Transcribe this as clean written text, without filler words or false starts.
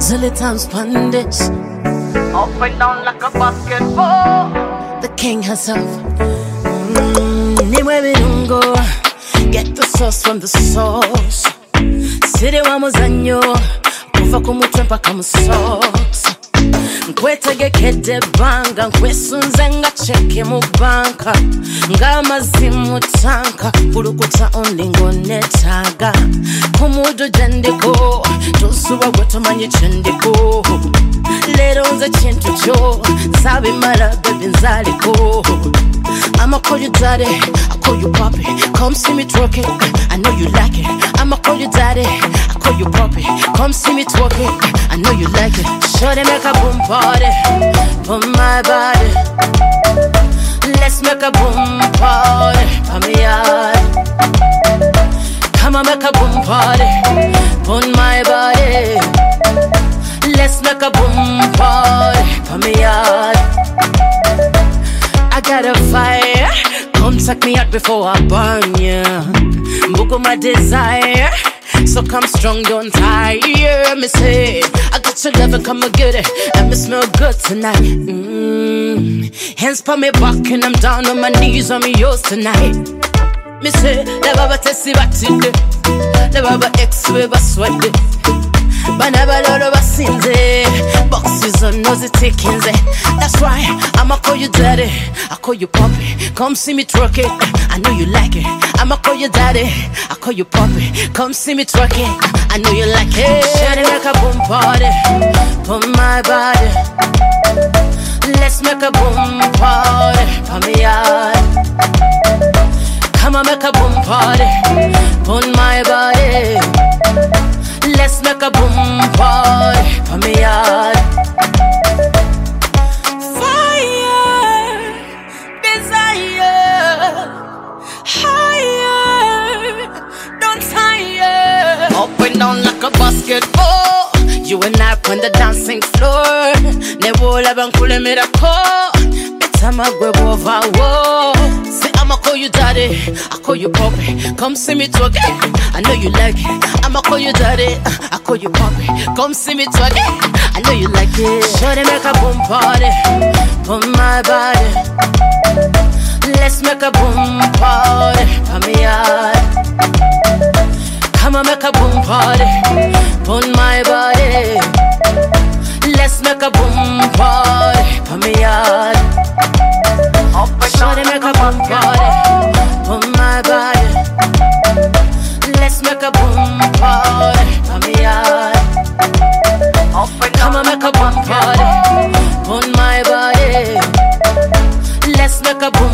Silly times pon this. Up and down like a basketball. The king herself. Nimwe birungo. Get the sauce from the sauce. Siri wa muzanyo. Kuva kumutwe mpaka musocks. Nkwetegekede banga. Nkwesunze nga cheke mu banka. Nga mazimu tanka. Pulukuta ondingo netaga. Kumudu jendiko. Tosuwa gwetumanyi chendiko. Lero nze chintu cho. Sabi mara baby nzaliko. I'ma call you daddy, I call you papi. Come see me twerking, I know you like it. I'ma call you daddy, I call you papi. Come see me twerking, I know you like it. Sure they make a boom party, boom my body. Let's make a boom party, for me yard. Come on, make a boom party, boom my body. Let's make a boom party, for me yard. I got a fire. Come suck me out before I burn ya. Buku my desire. So come strong, don't tire. Me say, I got your love and come and get it. And me smell good tonight. Hands pa me back and I'm down on my knees on me yours tonight. Me say, the baba tesi batinde. The baba ex we baswede. Banaba lolo basinze. Boxes on nosy takings. That's why I'ma call you daddy, I call you papi. Come see me twerking, I know you like it. I'ma call you daddy, I call you papi. Come see me twerking, I know you like it. Shawty make a boom party, boom my body. Let's make a boom party, for me yard. Come on, make a boom party, boom my body. Let's make a boom party, for me yard. Up and down like a basketball. You and I on the dancing floor. Never ever cool me the call. Better my grab over wall. Say I'ma call you daddy, I call you papi. Come see me twerking, I know you like it. I'ma call you daddy, I call you papi. Come see me twerking, I know you like it. Sure they make a boom party, boom my body. Let's make a boom party, for me yard. Come on, make a boom party, boom my body. Let's make a boom party, for me yard. Shawty make a boom party, boom my body. Let's make a boom party, for me yard. Come on, make a boom party, boom my body. Let's make a boom